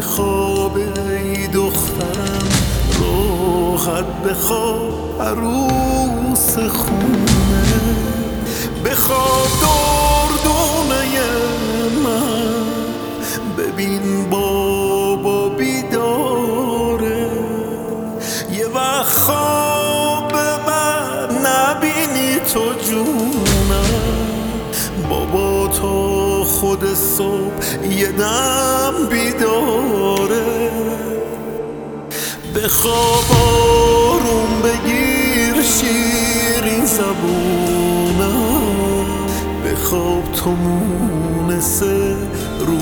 بخواب ای دخترم، راحت بخواب عروس خونه. بخواب دردونه من، ببین بابا بیداره. یه وقت خواب من نبینی تو جونم، بابا تا خود صبح یه دم بیداره. بخواب آروم بگیر شیرین زبونم، بخواب تو مونس رو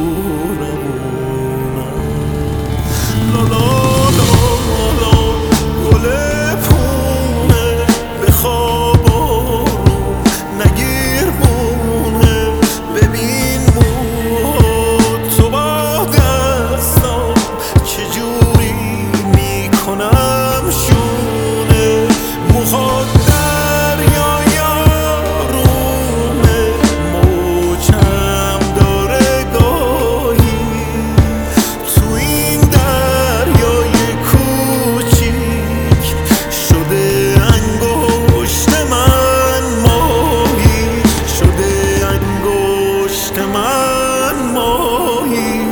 روونم. لالا لالا گل پونه، بخواب آروم نگیر مونه. ببین موها تو با دستام چجوری میکنم شونه. موها دریای آرومه، موجم داره گاهی. تو این دریای کوچیک شده انگشت من ماهی، شده انگشت من ماهی.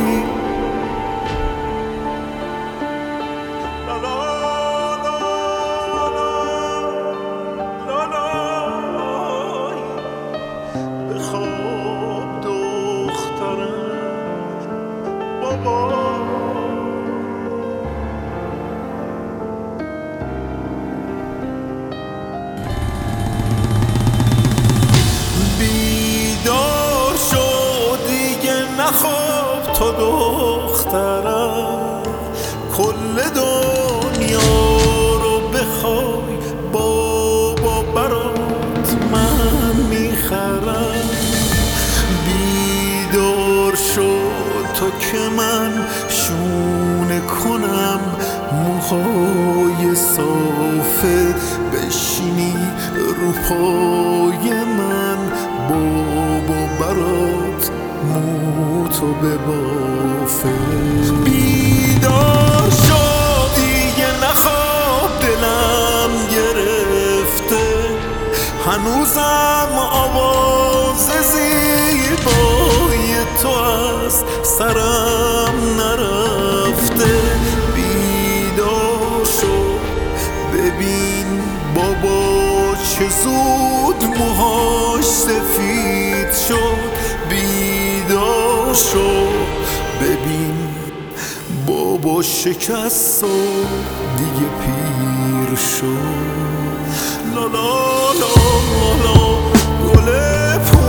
بخواب دخترم بابا. بیدار شو دیگه نخواب تو دخترم، کل دنیا رو بخوای بابا برات من میخرم. بیدار شو تو که من شونه کنم موهای صافت، بشینی رو پای من بابا برات موتو ببافه. بیدار شو دیگه نخواب دلم گرفته، هنوزم آواز زیبای تو از سرم نرفته. بیدار شو ببین بابا چه زود موهاش سفید شد. بیدار شو ببین بابا شکست و دیگه پیر شد. لالا لالا گل